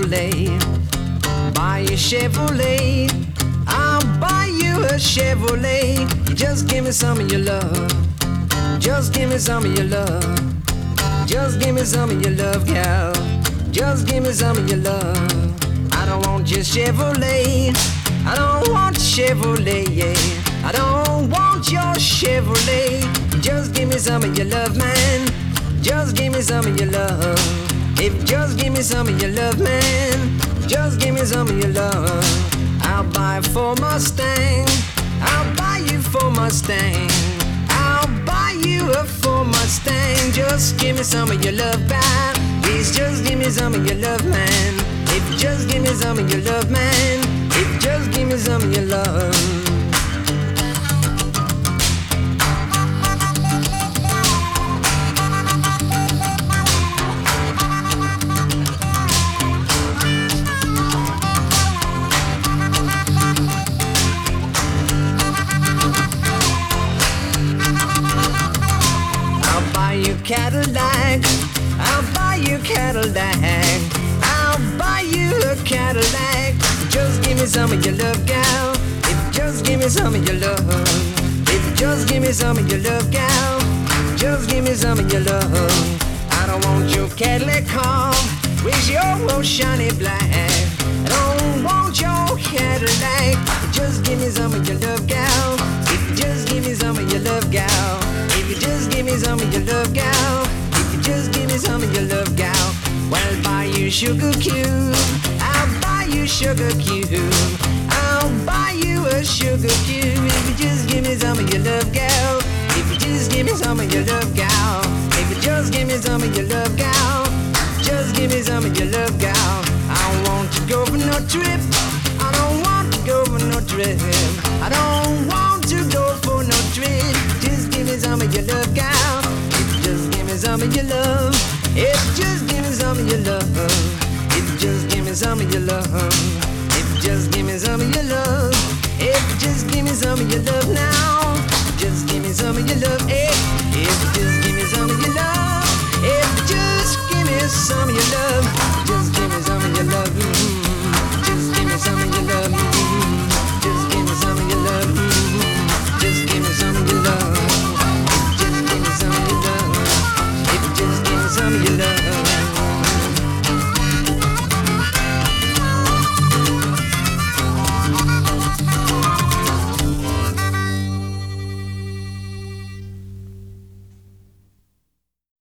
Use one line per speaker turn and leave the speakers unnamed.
Chevrolet. Buy a Chevrolet. I'll buy you a Chevrolet. You just give me some of your love. Just give me some of your love. Just give me some of your love, gal. Just give me some of your love. I don't want your Chevrolet. I don't want Chevrolet, yeah. I don't want your Chevrolet. Just give me some of your love, man. Just give me some of your love. If you just give me some of your love, man. Just give me some of your love. I'll buy for Mustang. I'll buy you for Mustang. I'll buy you a Ford Mustang. Just give me some of your love, man. Please just give me some of your love, man. If you just give me some of your love, man. If you just give me some of your love. Cadillac, I'll buy you Cadillac. I'll buy you a Cadillac. Just give me some of your love, gal. If you just give me some of your love. If you just give me some of your love, gal. Just give me some of your love. I don't want your Cadillac car with your old shiny black. I don't want your Cadillac. Just give me some of your love, gal. If you just give me some of your love, gal. If you just give me some of your love, gal. If you just give me some of your love, gal. Well, I'll buy you sugar cube. I'll buy you sugar cube. I'll buy you a sugar cube. If you just give me some of your love, gal. If you just give me some of your love, gal. If you just give me some of your love, gal. Just give me some of your love, gal. I don't want to go for no trip. I don't want to go for no trip. I don't want to go for no trip. Just give me some of your love, gal. If you just give me some of your love. If you just give me some of your love. If you just give me some of your love. If you just give me some of your love. If you just give me some of your love now. Just give me some of your love. Hey.